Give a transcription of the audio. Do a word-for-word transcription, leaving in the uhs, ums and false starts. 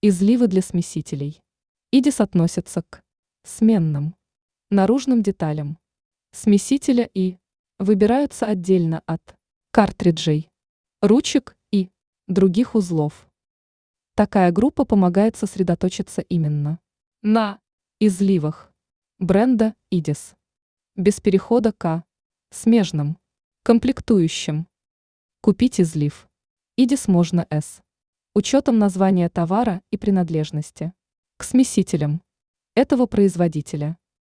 Изливы для смесителей. идис относятся к сменным наружным деталям смесителя и выбираются отдельно от картриджей, ручек и других узлов. Такая группа помогает сосредоточиться именно на изливах бренда идис, без перехода к смежным комплектующим. Купить излив идис можно с учетом названия товара и принадлежности к смесителям этого производителя.